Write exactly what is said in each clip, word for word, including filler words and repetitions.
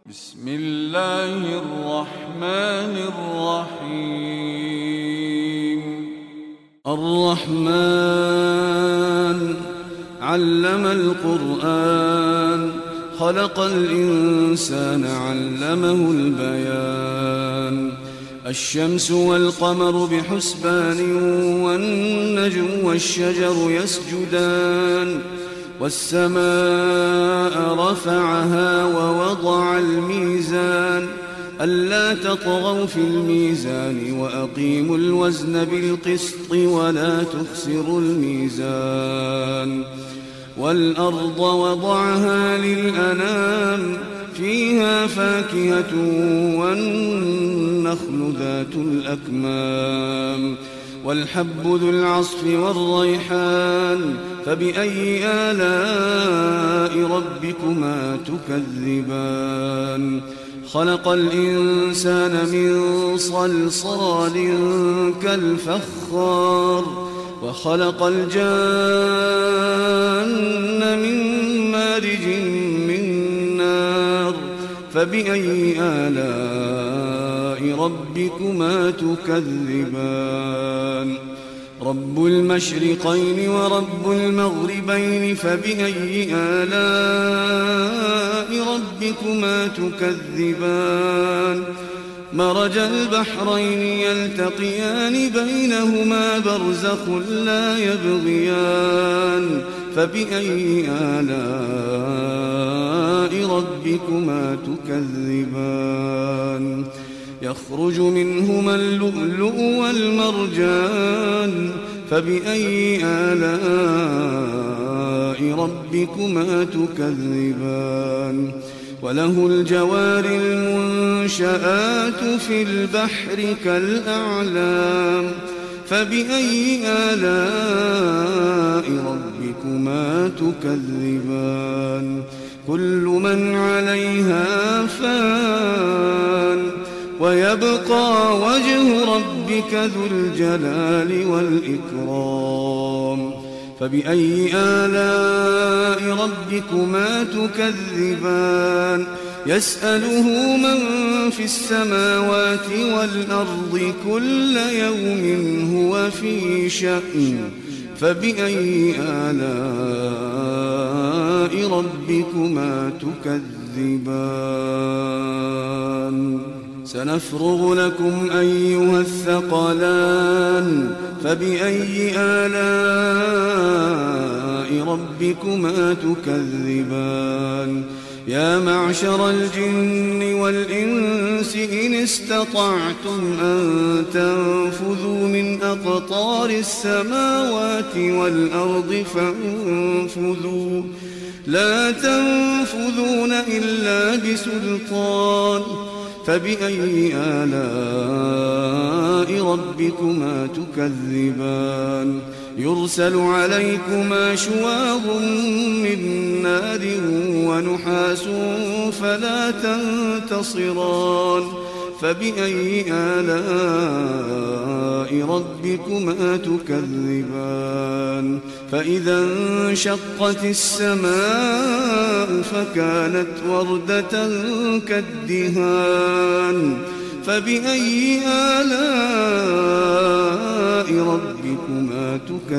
بسم الله الرحمن الرحيم. الرحمن علم القرآن، خلق الإنسان علمه البيان. الشمس والقمر بحسبان، والنجم والشجر يسجدان. والسماء رفعها ووضع الميزان، ألا تطغوا في الميزان وأقيموا الوزن بالقسط ولا تخسروا الميزان. والأرض وضعها للأنام، فيها فاكهة والنخل ذات الأكمام. والحب ذو العصف والريحان، فبأي آلاء ربكما تكذبان. خلق الإنسان من صلصال كالفخار، وخلق الجان من مارج من نار. فبأي آلاء ربكما تكذبان. رب المشرقين ورب المغربين، فبأي آلاء ربكما تكذبان. مرج البحرين يلتقيان، بينهما برزخ لا يبغيان. فبأي آلاء ربكما تكذبان. يخرج منهما اللؤلؤ والمرجان. فبأي آلاء ربكما تكذبان. وله الجوار المنشآت في البحر كالأعلام. فبأي آلاء ربكما تكذبان. كل من عليها فان، ويبقى وجه ربك ذو الجلال والإكرام. فبأي آلاء ربكما تكذبان. يسأله من في السماوات والأرض، كل يوم هو في شأن. فبأي آلاء ربكما تكذبان. سنفرغ لكم أيها الثقلان. فبأي آلاء ربكما تكذبان. يا معشر الجن والإنس، إن استطعتم أن تنفذوا من أقطار السماوات والأرض فانفذوا، لا تنفذون إلا بسلطان. فبأي آلاء ربكما تكذبان. يرسل عليكما شواظ من نار ونحاس فلا تنتصران. فبأي آلاء ربكما تكذبان. فإذا انشقت السماء فكانت وردة كالدهان. فبأي آلاء ربكما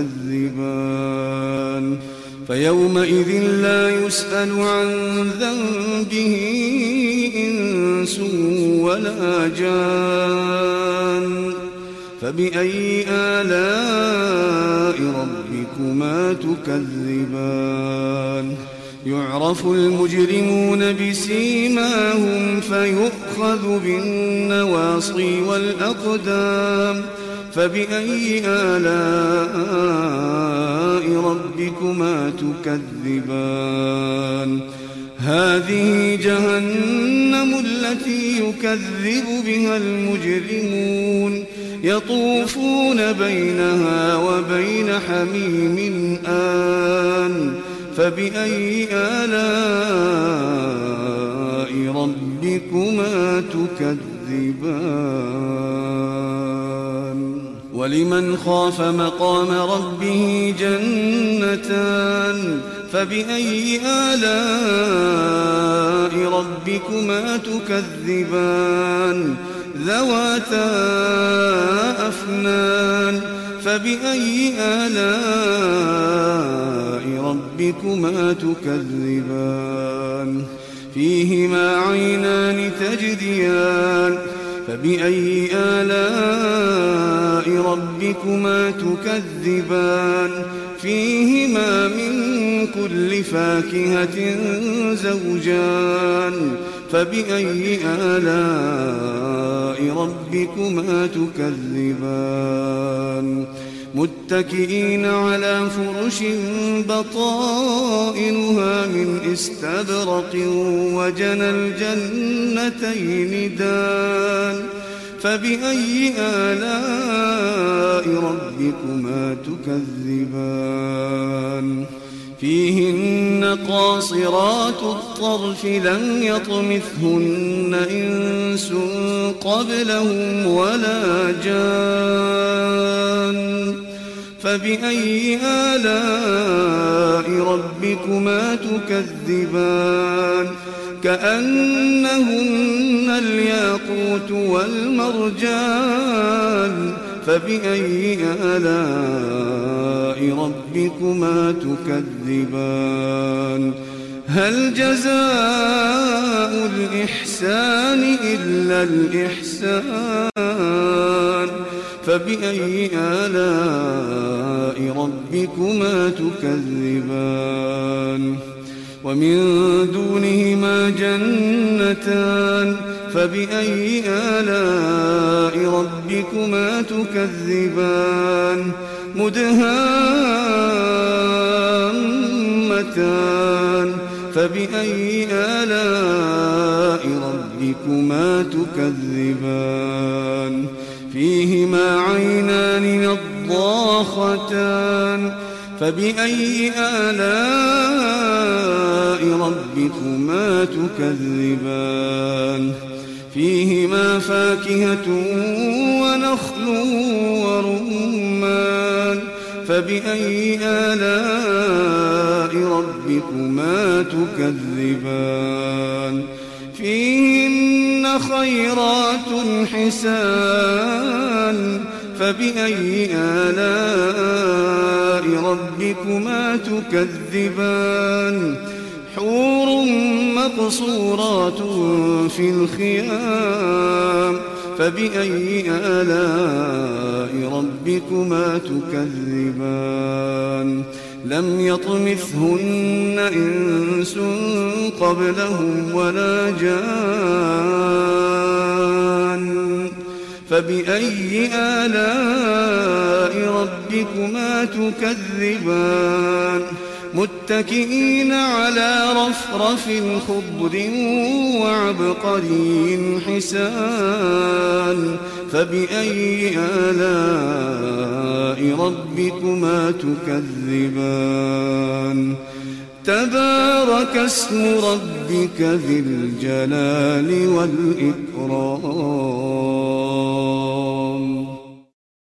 تكذبان. فيومئذ لا يسأل عن ذنبه إنس ولا جان. فبأي آلاء ربكما تكذبان. يعرف المجرمون بسيماهم، فيؤخذ بالنواصي والأقدام. فبأي آلاء ربكما تكذبان. هذه جهنم التي يكذب بها المجرمون، يطوفون بينها وبين حميم آن. فبأي آلاء ربكما تكذبان. ولمن خاف مقام ربه جنتان، فبأي آلاء ربكما تكذبان ذواتا أفنان فبأي آلاء ربكما تكذبان فيهما عينان تجريان فبأي آلاء ربكما تكذبان فيهما من كل فاكهة زوجان فبأي آلاء ربكما تكذبان متكئين على فرش بطائنها من استبرق وجنى الجنتين دان فبأي آلاء ربكما تكذبان فيهن قاصرات الطرف لم يطمثهن إنس قبلهم ولا جان فبأي آلاء ربكما تكذبان كأنهن الياقوت والمرجان فبأي آلاء ربكما تكذبان هل جزاء الإحسان إلا الإحسان فبأي آلاء ربكما تكذبان ومن دونهما جنتان فبأي آلاء ربكما تكذبان مدهامتان فبأي آلاء ربكما تكذبان فيهما عينان نضاختان فبأي آلاء ربكما تكذبان فيهما فاكهة ونخل ورمان فبأي آلاء ربكما تكذبان فيهن خيرات حسان فبأي آلاء ربكما تكذبان حور مقصورات في الخيام فبأي آلاء ربكما تكذبان لم يطمثهن إنس قبلهم ولا جان فبأي آلاء ربكما تكذبان متكئين على رفرف خضر وعبقري حسان فبأي آلاء ربكما تكذبان تبارك اسم ربك ذي الجلال والإكرام